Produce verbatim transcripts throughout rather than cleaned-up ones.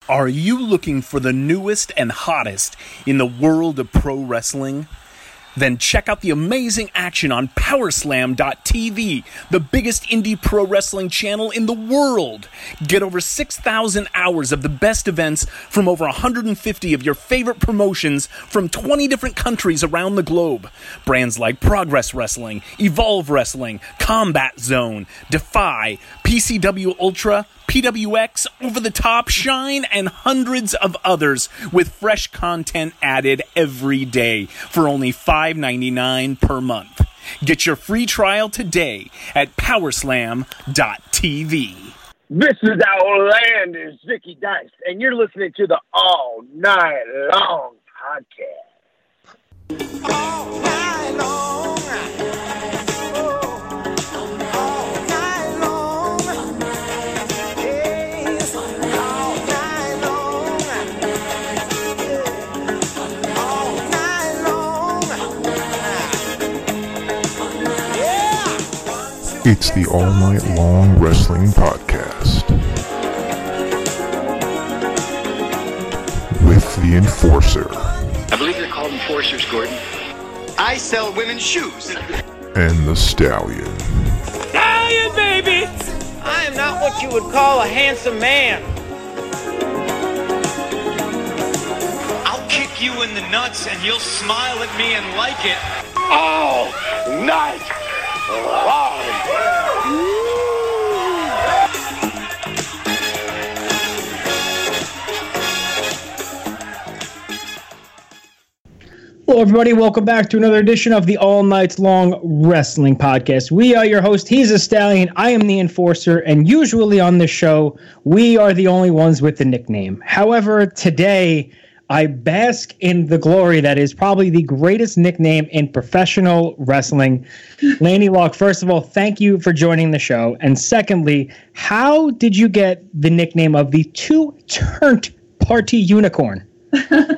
Are you looking for the newest and hottest in the world of pro wrestling? Then check out the amazing action on Powerslam dot T V, the biggest indie pro wrestling channel in the world. Get over six thousand hours of the best events from over one hundred fifty of your favorite promotions from twenty different countries around the globe. Brands like Progress Wrestling, Evolve Wrestling, Combat Zone, Defy, P C W Ultra, P W X, Over the Top, Shine, and hundreds of others with fresh content added every day for only five ninety-nine per month. Get your free trial today at Powerslam dot T V. This is our land is Vicky Dice, and you're listening to the All Night Long podcast. All night long. It's the All Night Long Wrestling Podcast with the Enforcer. I believe they're called enforcers, Gordon. I sell women's shoes. And the Stallion. Stallion, baby! I am not what you would call a handsome man. I'll kick you in the nuts and you'll smile at me and like it. All night long. Hello, everybody. Welcome back to another edition of the All Night Long Wrestling Podcast. We are your host. He's a Stallion. I am the Enforcer. And usually on this show, we are the only ones with the nickname. However, today, I bask in the glory that is probably the greatest nickname in professional wrestling. Lanny Locke, first of all, thank you for joining the show. And secondly, how did you get the nickname of the two-turned party unicorn? uh,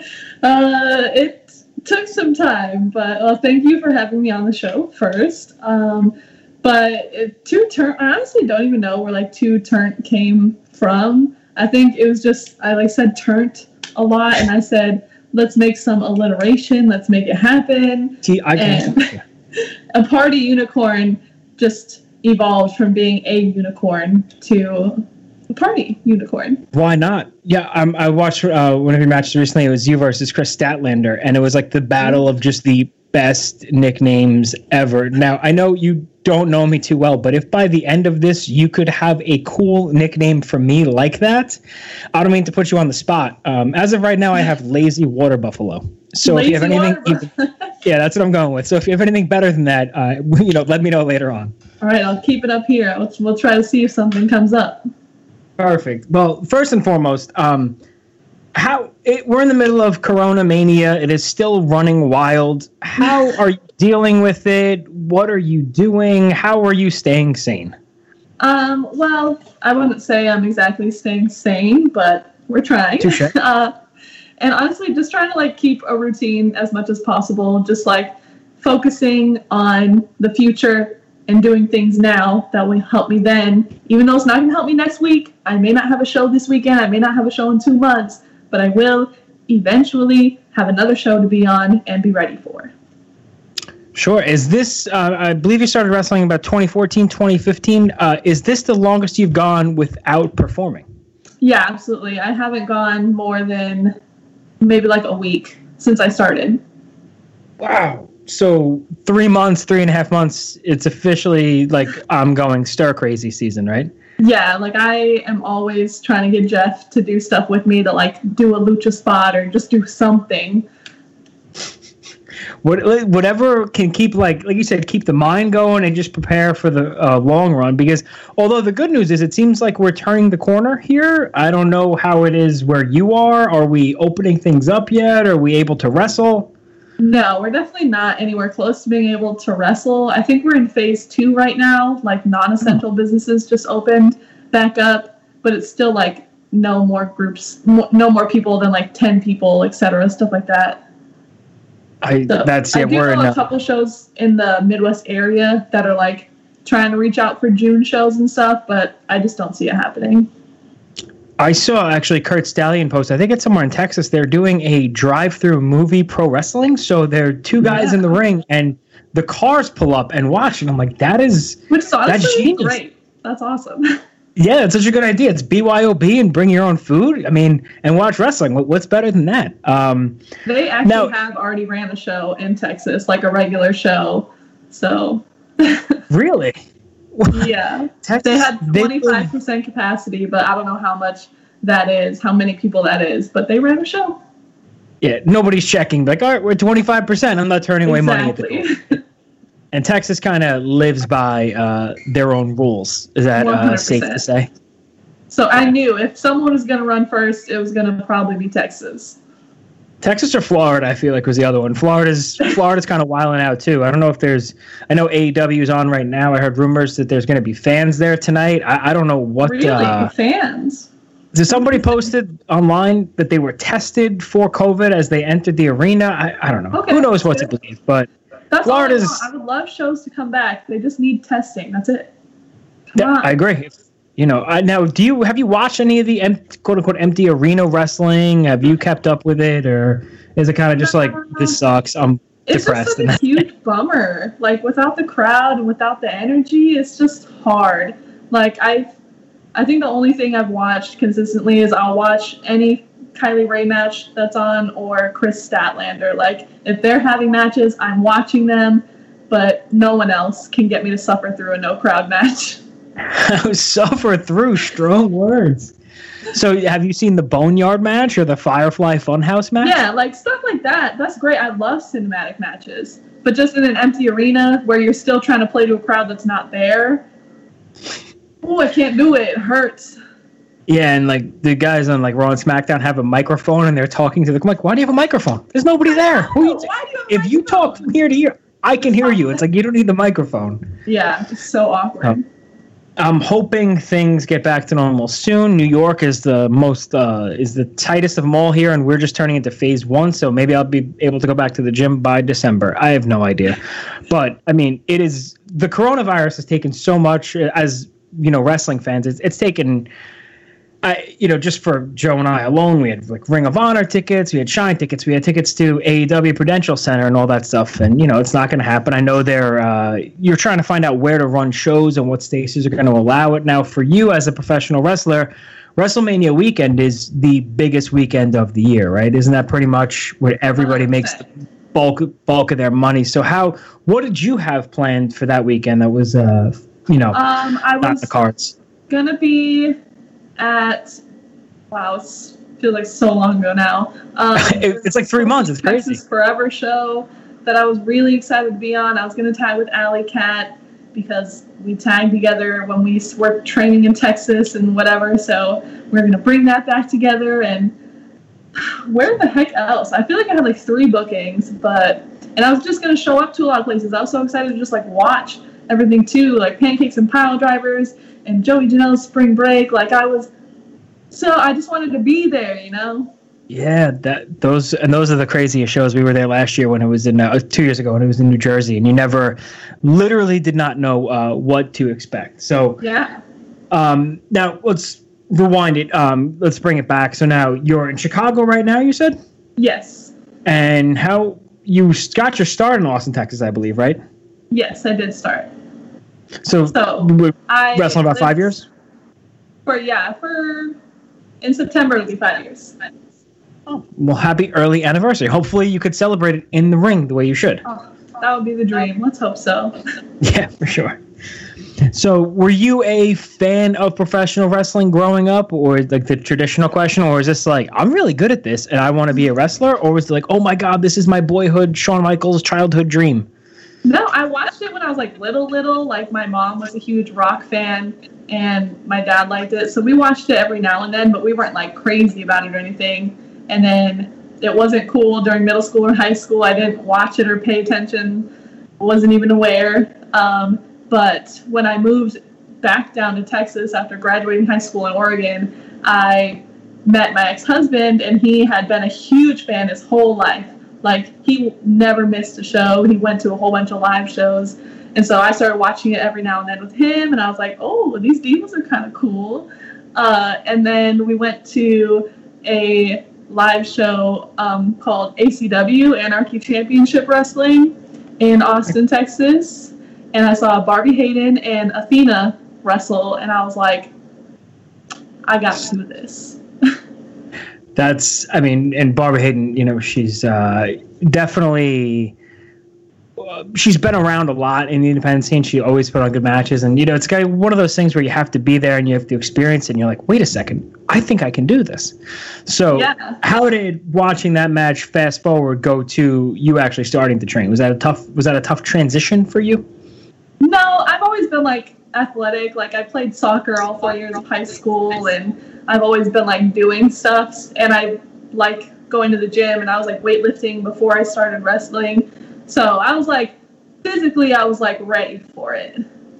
it took some time, but uh, thank you for having me on the show first. Um, but it, two turn, I honestly don't even know where like two turn came from. I think it was just I like said turnt a lot, and I said let's make some alliteration, let's make it happen. See, I can. A party unicorn just evolved from being a unicorn to a party unicorn. Why not? Yeah, um, I watched uh, one of your matches recently. It was you versus Chris Statlander, and it was like the battle of just the best nicknames ever. Now, I know you don't know me too well, but if by the end of this you could have a cool nickname for me like that, I don't mean to put you on the spot. Um, as of right now, I have Lazy Water Buffalo. So Lazy if you have anything, water- even, yeah, that's what I'm going with. So if you have anything better than that, uh, you know, let me know later on. All right, I'll keep it up here. Let's, we'll try to see if something comes up. Perfect. Well, first and foremost, um, how it, we're in the middle of Corona Mania. It is still running wild. How are you dealing with it? What are you doing? How are you staying sane? Um, well, I wouldn't say I'm exactly staying sane, but we're trying. Touche. uh, and honestly, just trying to like keep a routine as much as possible. Just like focusing on the future and doing things now that will help me then. Even though it's not going to help me next week, I may not have a show this weekend. I may not have a show in two months, but I will eventually have another show to be on and be ready for. Sure. Is this, uh, I believe you started wrestling about twenty fourteen, twenty fifteen. Uh, is this the longest you've gone without performing? Yeah, absolutely. I haven't gone more than maybe like a week since I started. Wow. So three months, three and a half months, it's officially like I'm going stir crazy season, right? Yeah, like I am always trying to get Jeff to do stuff with me to like do a lucha spot or just do something. What, whatever can keep, like like you said, keep the mind going and just prepare for the uh, long run. Because although the good news is it seems like we're turning the corner here. I don't know how it is where you are. Are we opening things up yet? Are we able to wrestle? No, we're definitely not anywhere close to being able to wrestle. I think we're in phase two right now. Like non-essential businesses just opened back up, but it's still like no more groups, no more people than like ten people, et cetera, stuff like that. I So that's yeah. I do We're know in a couple shows in the Midwest area that are like trying to reach out for June shows and stuff, but I just don't see it happening. I saw actually Kurt Stallion post. I think it's somewhere in Texas. They're doing a drive-through movie pro wrestling. So there are two guys yeah. in the ring, and the cars pull up and watch. And I'm like, that is which is honestly that's genius. Great. That's awesome. Yeah, it's such a good idea. It's B Y O B and bring your own food. I mean, and watch wrestling. What's better than that? Um, they actually now, have already ran a show in Texas, like a regular show. So really. Yeah, Texas, they had twenty-five percent capacity, but I don't know how much that is, how many people that is, but they ran a show. Yeah, nobody's checking. Like, all right, we're twenty-five percent. I'm not turning away money at the door. And Texas kind of lives by uh, their own rules. Is that uh, safe to say? So I knew if someone was going to run first, it was going to probably be Texas. Texas or Florida, I feel like, was the other one. Florida's Florida's kind of wilding out, too. I don't know if there's... I know A E W is on right now. I heard rumors that there's going to be fans there tonight. I, I don't know what... Really? Uh, fans? Did somebody posted online that they were tested for COVID as they entered the arena? I, I don't know. Okay. Who knows what to believe, but That's Florida's... all I, I would love shows to come back. They just need testing. That's it. Come yeah, on. I agree. You know, I, now, do you have you watched any of the em- quote unquote empty arena wrestling? Have you kept up with it, or is it kind of just like this sucks? I'm it's depressed. It's just a huge bummer. Like without the crowd and without the energy, it's just hard. Like I, I think the only thing I've watched consistently is I'll watch any Kylie Ray match that's on or Chris Statlander. Like if they're having matches, I'm watching them, but no one else can get me to suffer through a no crowd match. Suffer through strong words. So have you seen the Boneyard match or the Firefly Funhouse match? Yeah, like stuff like that. That's great. I love cinematic matches. But just in an empty arena where you're still trying to play to a crowd that's not there. Oh, I can't do it. It hurts. Yeah, and like the guys on like Raw and SmackDown have a microphone and they're talking to the... I'm like, why do you have a microphone? There's nobody there. Who you t- why do you have a if microphone? you talk from here to here, I can hear you. It's like you don't need the microphone. Yeah, it's so awkward. Um, I'm hoping things get back to normal soon. New York is the most uh, is the tightest of them all here, and we're just turning into phase one. So maybe I'll be able to go back to the gym by December. I have no idea, but I mean, it is the coronavirus has taken so much as you know, wrestling fans. It's it's taken. I, you know, just for Joe and I alone, we had like Ring of Honor tickets, we had Shine tickets, we had tickets to A E W Prudential Center and all that stuff. And, you know, it's not going to happen. I know they're, uh, you're trying to find out where to run shows and what stations are going to allow it. Now, for you as a professional wrestler, WrestleMania weekend is the biggest weekend of the year, right? Isn't that pretty much where everybody makes the bulk, bulk of their money? So how, what did you have planned for that weekend that was, uh, you know, um, I was not the cards? Going to be at wow, it feels like so long ago now. Um, it, it's like three months. It's crazy. Texas Forever show that I was really excited to be on. I was going to tag with Alley Cat because we tagged together when we were training in Texas and whatever. So we're going to bring that back together. And where the heck else? I feel like I had like three bookings, but and I was just going to show up to a lot of places. I was so excited to just like watch everything too, like Pancakes and Pile Drivers and Joey Janela's Spring Break. Like I was, so I just wanted to be there, you know? Yeah, that those and those are the craziest shows. We were there last year when it was in uh, two years ago when it was in New Jersey, and you never, literally, did not know uh, what to expect. So yeah. Um, now let's rewind it. Um, let's bring it back. So now you're in Chicago right now. You said yes. And how you got your start in Austin, Texas, I believe, right? Yes, I did start. So, so we're I wrestling about five years? For, yeah, for, in September it'll be five years. Oh, well, happy early anniversary. Hopefully you could celebrate it in the ring the way you should. Oh, that would be the dream. Let's hope so. Yeah, for sure. So were you a fan of professional wrestling growing up, or like the traditional question, or is this like, I'm really good at this and I want to be a wrestler, or was it like, oh my God, this is my boyhood, Shawn Michaels childhood dream? No, I watched it when I was like little, little. Like my mom was a huge rock fan and my dad liked it. So we watched it every now and then, but we weren't like crazy about it or anything. And then it wasn't cool during middle school or high school. I didn't watch it or pay attention. Wasn't even aware. Um, but when I moved back down to Texas after graduating high school in Oregon, I met my ex-husband, and he had been a huge fan his whole life. Like, he never missed a show. He went to a whole bunch of live shows. And so I started watching it every now and then with him, and I was like, oh, these divas are kind of cool. Uh, and then we went to a live show um, called A C W, Anarchy Championship Wrestling, in Austin, Texas. And I saw Barbie Hayden and Athena wrestle, and I was like, I got to do this. That's, I mean, and Barbara Hayden, you know, she's uh, definitely, uh, she's been around a lot in the independent scene. She always put on good matches. And, you know, it's kind of one of those things where you have to be there and you have to experience it. And you're like, wait a second, I think I can do this. So yeah. How did watching that match fast forward go to you actually starting to train? Was that a tough, was that a tough transition for you? No, I've always been like athletic. Like I played soccer all four years of high school, and I've always been like doing stuff, and I like going to the gym, and I was like weightlifting before I started wrestling. So I was like, physically, I was like ready for it.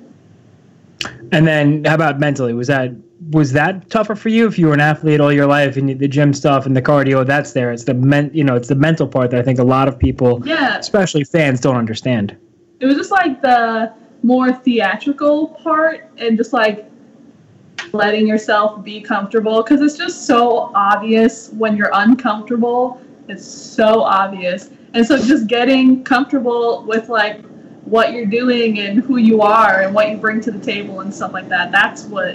And then how about mentally? Was that was that tougher for you if you were an athlete all your life and the gym stuff and the cardio that's there? It's the men, you know, it's the mental part that I think a lot of people, yeah, especially fans, don't understand. It was just like the more theatrical part and just like letting yourself be comfortable, because it's just so obvious when you're uncomfortable. It's so obvious. And so just getting comfortable with like what you're doing and who you are and what you bring to the table and stuff like that, that's what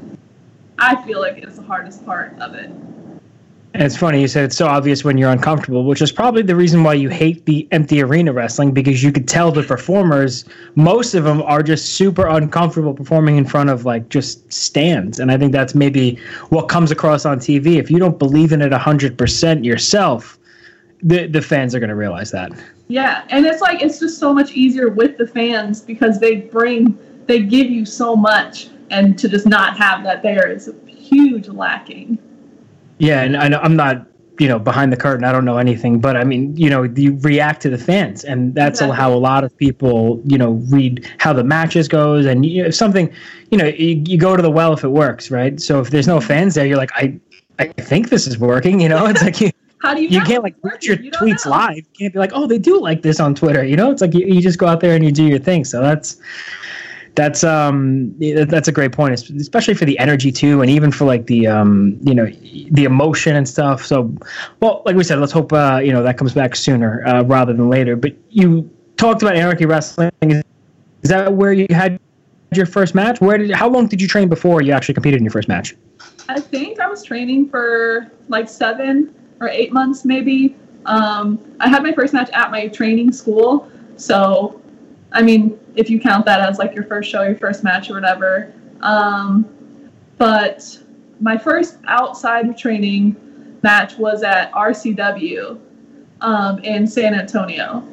I feel like is the hardest part of it. And it's funny, you said it's so obvious when you're uncomfortable, which is probably the reason why you hate the empty arena wrestling, because you could tell the performers, most of them are just super uncomfortable performing in front of like just stands. And I think that's maybe what comes across on T V. If you don't believe in it one hundred percent yourself, the, the fans are going to realize that. Yeah, and it's like it's just so much easier with the fans because they bring, they give you so much, and to just not have that there is huge lacking. Yeah, and I know I'm not, you know, behind the curtain. I don't know anything, but I mean, you know, you react to the fans, and that's exactly how a lot of people, you know, read how the matches goes. And you know, if something, you know, you, you go to the well if it works, right? So if there's no fans there, you're like, I, I think this is working. You know, it's like you, how do you? You can't like read your you tweets know. live. You can't be like, oh, they do like this on Twitter. You know, it's like you, you just go out there and you do your thing. So that's. That's um that's a great point, especially for the energy too, and even for like the um you know the emotion and stuff. So, well, like we said, let's hope uh you know that comes back sooner uh, rather than later. But you talked about Anarchy Wrestling. Is that where you had your first match? Where did how long did you train before you actually competed in your first match? I think I was training for like seven or eight months maybe. Um, I had my first match at my training school, so. I mean, if you count that as like your first show, your first match or whatever. Um, but my first outside of training match was at R C W um, in San Antonio.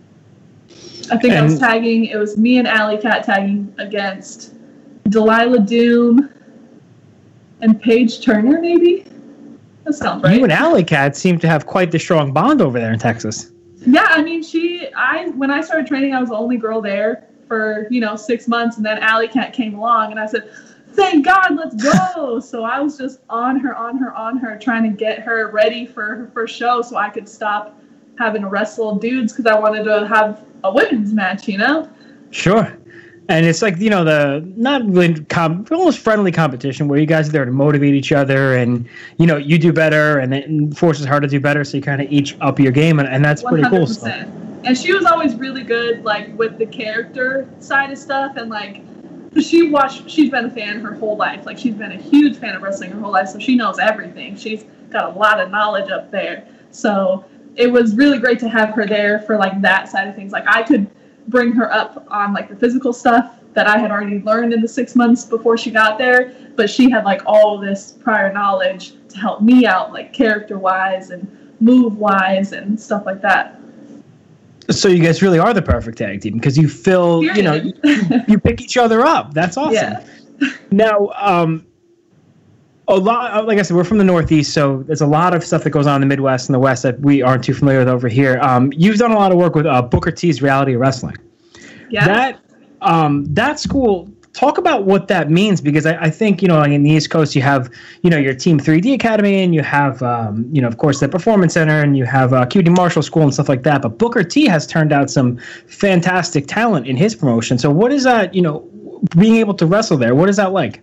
I think and I was tagging, it was me and Alley Cat tagging against Delilah Doom and Paige Turner, maybe? That sounds right. You and Alley Cat seem to have quite the strong bond over there in Texas. Yeah, I mean, she, I, when I started training, I was the only girl there for, you know, six months. And then Alley Cat came along and I said, thank God, let's go. So I was just on her, on her, on her, trying to get her ready for her first show so I could stop having to wrestle dudes because I wanted to have a women's match, you know? Sure. And it's like, you know, the not really com- almost friendly competition where you guys are there to motivate each other and, you know, you do better and it forces her to do better. So you kind of each up your game. And, and that's pretty cool stuff. And she was always really good, like, with the character side of stuff. And, like, she watched, she's been a fan her whole life. Like, she's been a huge fan of wrestling her whole life. So she knows everything. She's got a lot of knowledge up there. So it was really great to have her there for, like, that side of things. Like, I could bring her up on like the physical stuff that I had already learned in the six months before she got there, but she had like all this prior knowledge to help me out, like character wise and move wise and stuff like that. So you guys really are the perfect tag team because you fill, Period. you know, you, you pick each other up. That's awesome. Yeah. Now, um, a lot, like I said, we're from the Northeast, so there's a lot of stuff that goes on in the Midwest and the West that we aren't too familiar with over here. Um, you've done a lot of work with uh, Booker T's Reality Wrestling. Yeah. That um, that school. Talk about what that means, because I, I think, you know, like in the East Coast, you have, you know, your Team three D Academy, and you have, um, you know, of course, the Performance Center, and you have uh, Q T Marshall School and stuff like that. But Booker T has turned out some fantastic talent in his promotion. So what is that, you know, being able to wrestle there? What is that like?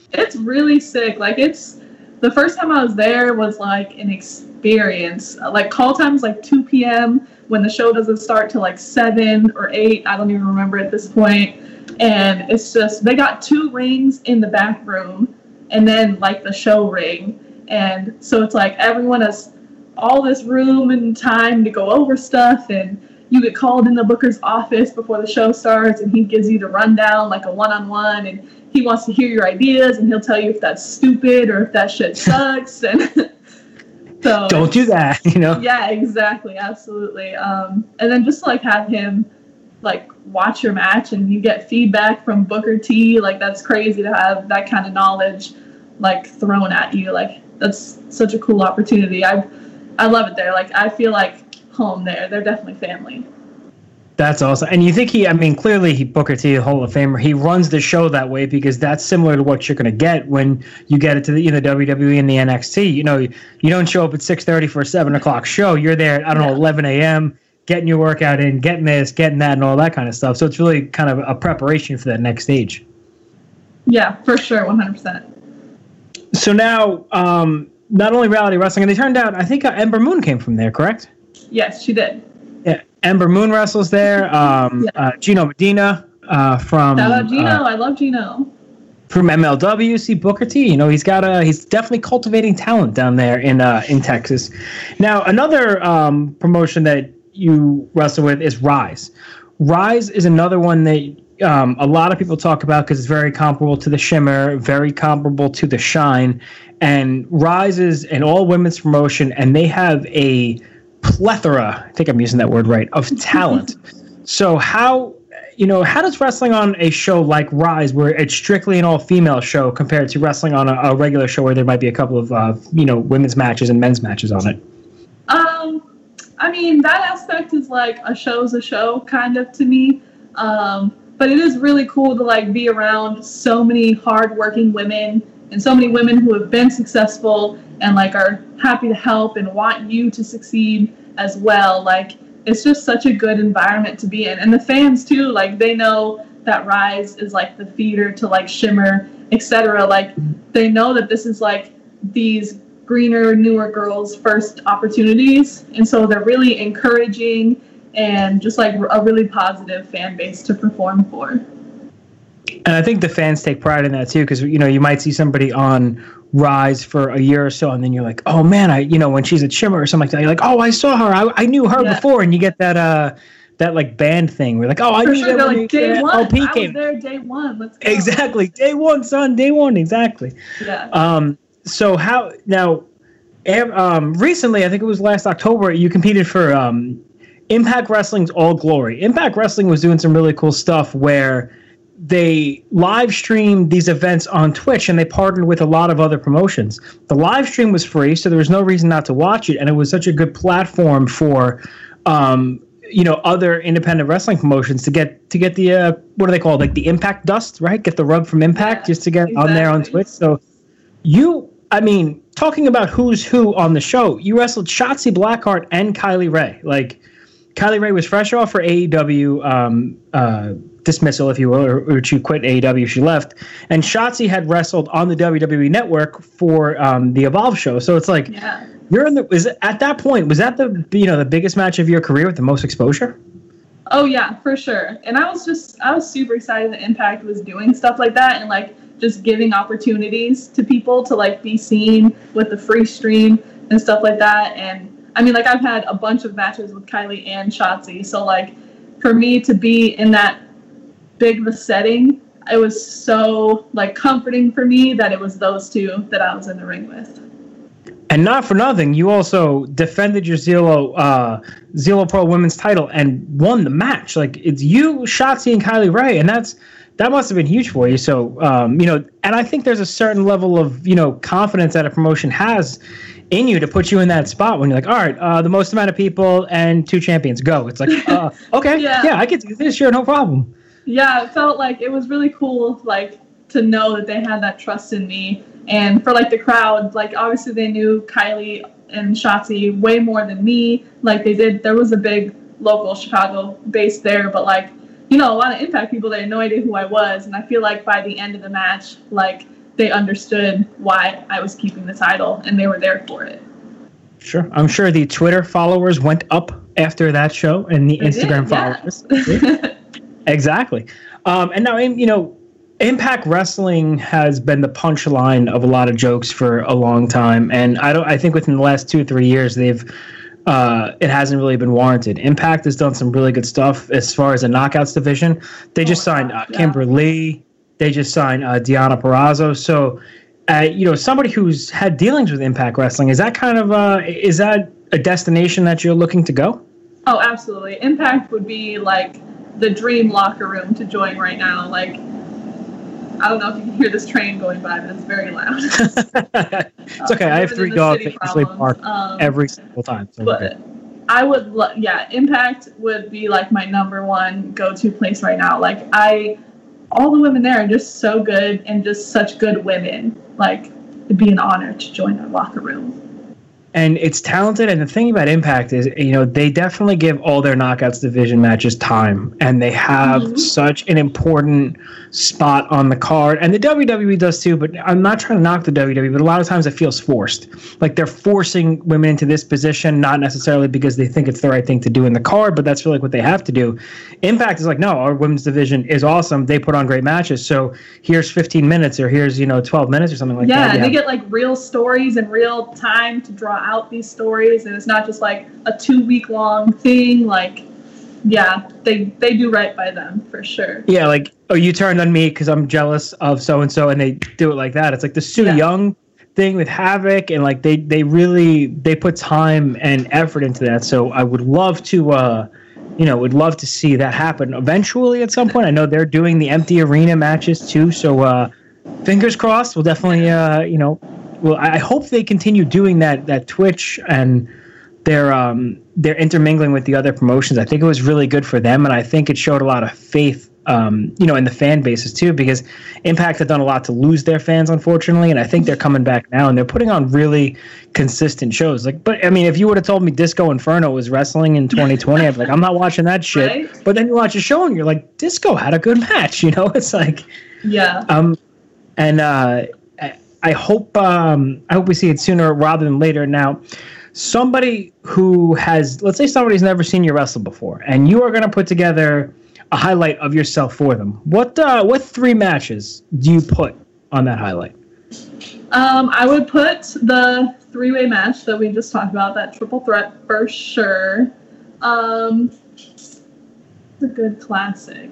it's really sick. Like, it's the first time I was there was like an experience. Like, call time's like two p.m. when the show doesn't start till like seven or eight. I don't even remember at this point. And it's just, they got two rings in the back room and then like the show ring. And so it's like everyone has all this room and time to go over stuff, and you get called in the booker's office before the show starts, and he gives you the rundown, like a one-on-one, and he wants to hear your ideas, and he'll tell you if that's stupid or if that shit sucks. And so don't do that, you know? Yeah, exactly, absolutely. Um, and then just to, like, have him like watch your match and you get feedback from Booker T, like, that's crazy to have that kind of knowledge like thrown at you. Like, that's such a cool opportunity. I I love it there. Like, I feel like home there. They're definitely family. That's awesome. And you think he, I mean, clearly he, Booker T, Hall of Famer, he runs the show that way because that's similar to what you're going to get when you get it to the, you know, W W E and the N X T. You know, you, you don't show up at six thirty for a seven o'clock show. You're there at, I don't yeah. know, eleven a.m., getting your workout in, getting this, getting that, and all that kind of stuff. So it's really kind of a preparation for that next stage. Yeah, for sure, one hundred percent. So now, um, not only Reality Wrestling, and they turned out, I think uh, Ember Moon came from there, correct? Yes, she did. Yeah, Ember Moon wrestles there. Um, yeah. uh, Gino Medina uh, from. Shout out Gino! Uh, I love Gino. From M L W, see Booker T. You know, he's got a he's definitely cultivating talent down there in uh, in Texas. Now, another um, promotion that you wrestle with is Rise. Rise is another one that um, a lot of people talk about because it's very comparable to the Shimmer, very comparable to the Shine. And Rise is an all-women's promotion, and they have a plethora, I think I'm using that word right, of talent. So how, you know, how does wrestling on a show like Rise, where it's strictly an all-female show, compared to wrestling on a, a regular show where there might be a couple of, uh, you know, women's matches and men's matches on it? Um, I mean, that aspect is like a show's a show, kind of, to me. Um, but it is really cool to, like, be around so many hardworking women and so many women who have been successful and, like, are happy to help and want you to succeed as well. Like, it's just such a good environment to be in. And the fans, too, like, they know that Rise is, like, the feeder to, like, Shimmer, et cetera. Like, they know that this is, like, these greener, newer girls' first opportunities. And so they're really encouraging and just, like, a really positive fan base to perform for. And I think the fans take pride in that too, because, you know, you might see somebody on Rise for a year or so, and then you're like, oh man, I, you know, when she's at Shimmer or something like that, you're like, oh, I saw her, I, I knew her yeah. before, and you get that, uh, that like band thing. We're like, oh, I for knew sure, that. Like, day uh, one, L P I came. was there day one. Let's go. Exactly, day one, son, day one, exactly. Yeah. Um. So how now? Um. Recently, I think it was last October, you competed for um, Impact Wrestling's All Glory. Impact Wrestling was doing some really cool stuff where they live streamed these events on Twitch, and they partnered with a lot of other promotions. The live stream was free, so there was no reason not to watch it, and it was such a good platform for, um, you know, other independent wrestling promotions to get to get the uh, what do they call it? Like the Impact dust, right? Get the rub from Impact yeah, just to get exactly. on there on Twitch. So you, I mean, talking about who's who on the show, you wrestled Shotzi Blackheart and Kylie Ray. Like, Kylie Ray was fresh off her A E W um, uh, dismissal, if you will, or, or she quit A E W, she left. And Shotzi had wrestled on the W W E Network for um, the Evolve show. So it's like, yeah. you're in the. Is it, at that point, was that the you know the biggest match of your career with the most exposure? Oh yeah, for sure. And I was just I was super excited that Impact was doing stuff like that and like just giving opportunities to people to like be seen with the free stream and stuff like that. And I mean, like, I've had a bunch of matches with Kylie and Shotzi, so like for me to be in that big of a setting, it was so like comforting for me that it was those two that I was in the ring with. And not for nothing, you also defended your Zelo uh, Zelo Pro Women's title and won the match. Like, it's you, Shotzi, and Kylie Ray, and that's that must have been huge for you. So, um, you know, and I think there's a certain level of, you know, confidence that a promotion has in you to put you in that spot when you're like, all right, uh, the most amount of people and two champions, go. It's like, uh, okay, yeah. yeah, I can do this, sure, no problem. Yeah, it felt like it was really cool, like, to know that they had that trust in me. And for, like, the crowd, like, obviously they knew Kylie and Shotzi way more than me. Like, they did, there was a big local Chicago base there, but, like, you know, a lot of Impact people, they had no idea who I was. And I feel like by the end of the match, like, they understood why I was keeping the title, and they were there for it. Sure. I'm sure the Twitter followers went up after that show, and the They Instagram did, followers. yeah. Exactly. Um, and now, you know, Impact Wrestling has been the punchline of a lot of jokes for a long time, and I don't. I think within the last two or three years, they've uh, it hasn't really been warranted. Impact has done some really good stuff as far as the Knockouts division. They just Oh, signed yeah. uh, Kimber Lee. They just signed uh, Deonna Purrazzo. So, uh, you know, somebody who's had dealings with Impact Wrestling, is that kind of uh, is that a destination that you're looking to go? Oh, absolutely. Impact would be like the dream locker room to join right now. Like, I don't know if you can hear this train going by, but it's very loud. It's okay. I have three dogs that usually bark um, every single time. So But okay. I would, lo- yeah, Impact would be like my number one go-to place right now. Like, I, all the women there are just so good and just such good women. Like, it'd be an honor to join their locker room. And it's talented, and the thing about Impact is, you know, they definitely give all their Knockouts division matches time, and they have Mhm. such an important spot on the card. And the W W E does too, but I'm not trying to knock the W W E, but a lot of times it feels forced. Like they're forcing women into this position, not necessarily because they think it's the right thing to do in the card, but that's really what they have to do. Impact is like, no, our women's division is awesome. They put on great matches, so here's fifteen minutes, or here's, you know, twelve minutes or something like yeah, that. and they get like real stories and real time to draw out these stories, and it's not just like a two week long thing. Like, yeah, they they do right by them for sure. Yeah, like, oh, you turned on me because I'm jealous of so and so, and they do it like that. It's like the Sue Yeah. Young thing with Havoc, and like they they really they put time and effort into that. So I would love to, uh, you know, would love to see that happen eventually at some point. I know they're doing the empty arena matches too, so uh, fingers crossed. We'll definitely, uh, you know, well, I I hope they continue doing that that Twitch and they're um they're intermingling with the other promotions. I think it was really good for them, and I think it showed a lot of faith, um, you know, in the fan bases too, because Impact had done a lot to lose their fans, unfortunately, and I think they're coming back now and they're putting on really consistent shows. Like, but I mean, if you would have told me Disco Inferno was wrestling in twenty twenty, I'd be like, I'm not watching that shit. Right? But then you watch a show and you're like, Disco had a good match, you know? It's like, Yeah. um, and uh, I, I hope um, I hope we see it sooner rather than later. Now, somebody who has, let's say somebody's never seen you wrestle before, and you are going to put together a highlight of yourself for them. What uh, what three matches do you put on that highlight? Um, I would put the three-way match that we just talked about, that triple threat for sure. Um, it's a good classic.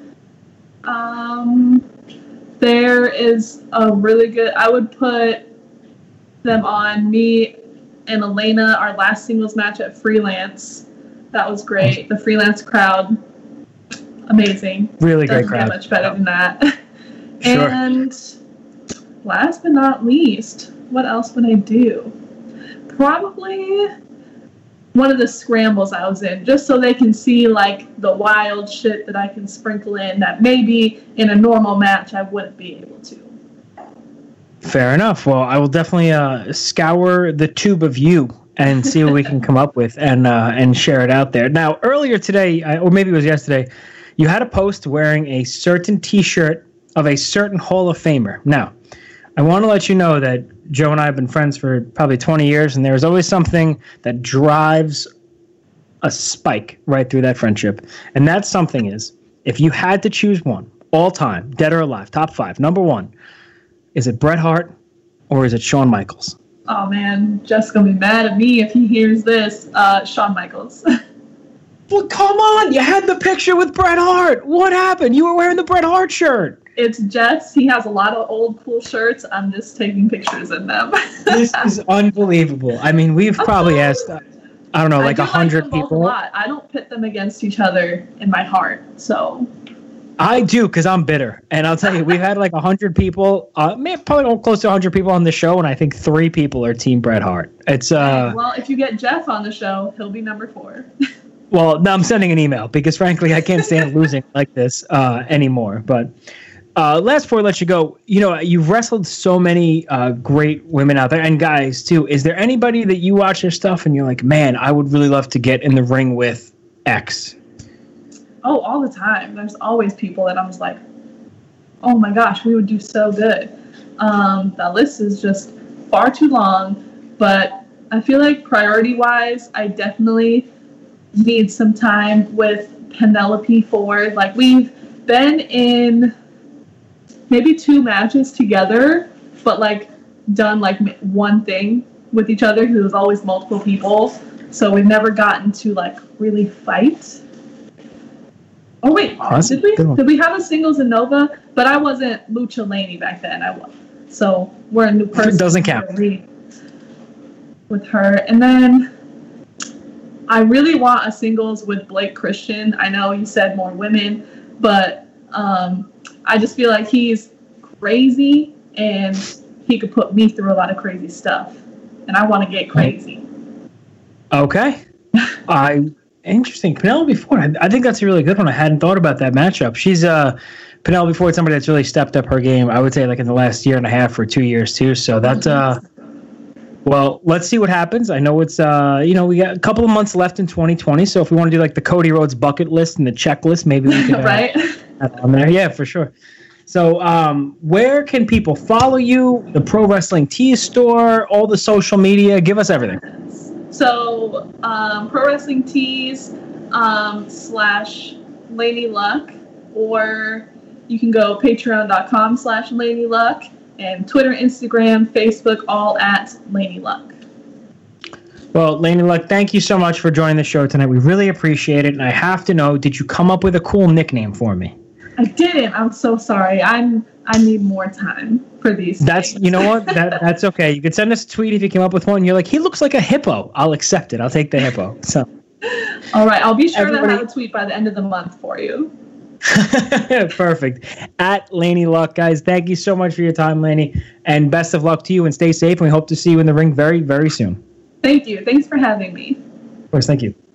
Um, there is a really good, I would put them on me and Elena, our last singles match at Freelance. That was great. The Freelance crowd, amazing. Really great Doesn't crowd. get much better than that. Sure. And last but not least, what else would I do? Probably one of the scrambles I was in, just so they can see like the wild shit that I can sprinkle in that maybe in a normal match I wouldn't be able to. Fair enough. Well, I will definitely uh, scour the tube of you and see what we can come up with and uh, and share it out there. Now, earlier today, uh, or maybe it was yesterday, you had a post wearing a certain T-shirt of a certain Hall of Famer. Now, I want to let you know that Joe and I have been friends for probably twenty years, and there's always something that drives a spike right through that friendship. And that something is, if you had to choose one, all time, dead or alive, top five, number one, is it Bret Hart or is it Shawn Michaels? Oh man, Jeff's gonna be mad at me if he hears this. Uh, Shawn Michaels. Well, come on! You had the picture with Bret Hart! What happened? You were wearing the Bret Hart shirt! It's Jeff's. He has a lot of old cool shirts. I'm just taking pictures in them. This is unbelievable. I mean, we've probably asked, uh, I don't know, like a a hundred people. A lot. I don't pit them against each other in my heart. So I do, because I'm bitter. And I'll tell you, we've had like a hundred people, uh, maybe probably close to a hundred people on the show, and I think three people are Team Bret Hart. It's uh. well, if you get Jeff on the show, he'll be number four. Well, no, I'm sending an email because frankly, I can't stand losing like this uh, anymore. But uh, last before I let you go, you know, you've wrestled so many uh, great women out there and guys too. Is there anybody that you watch their stuff and you're like, man, I would really love to get in the ring with X? Oh, all the time. There's always people that I'm just like, oh my gosh, we would do so good. Um, that list is just far too long, but I feel like priority-wise, I definitely need some time with Penelope Ford. Like, we've been in maybe two matches together, but like done like one thing with each other because it was always multiple people. So we've never gotten to like really fight. Oh wait, oh, did we did we have a singles in Nova? But I wasn't Lucha Laney back then. I was. So we're a new person. It doesn't count. With her, and then I really want a singles with Blake Christian. I know you said more women, but um, I just feel like he's crazy and he could put me through a lot of crazy stuff, and I want to get crazy. Okay, I interesting. Penelope Ford. I, I think that's a really good one. I hadn't thought about that matchup. She's uh Penelope Ford, somebody that's really stepped up her game. I would say like in the last year and a half or two years too. So that's uh. Well, let's see what happens. I know it's, uh, you know, we got a couple of months left in twenty twenty. So if we want to do like the Cody Rhodes bucket list and the checklist, maybe we can uh, right? add on there. Yeah, for sure. So um, where can people follow you? The Pro Wrestling Tees store, all the social media. Give us everything. So um, Pro Wrestling Tees um, slash Lady Luck, or you can go patreon.com slash Lady Luck. And Twitter, Instagram, Facebook, all at Laney Luck. Well, Laney Luck, thank you so much for joining the show tonight. We really appreciate it. And I have to know, did you come up with a cool nickname for me? I didn't. I'm so sorry. I'm. I need more time for these. That's things. You know what? That that's okay. You could send us a tweet if you came up with one. You're like, he looks like a hippo. I'll accept it. I'll take the hippo. So. All right. I'll be sure Everybody... to have a tweet by the end of the month for you. Perfect. At Laney Luck, guys, thank you so much for your time, Laney, and best of luck to you, and stay safe, and we hope to see you in the ring very, very soon. Thank you. Thanks for having me. Of course, thank you.